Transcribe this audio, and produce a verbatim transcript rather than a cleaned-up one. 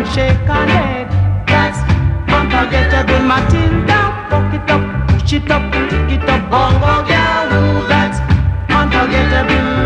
and shake a leg. That's unforgettable. Matilda, fuck it up, push it up, pick it up, bongo girl. Ooh, that's unforgettable.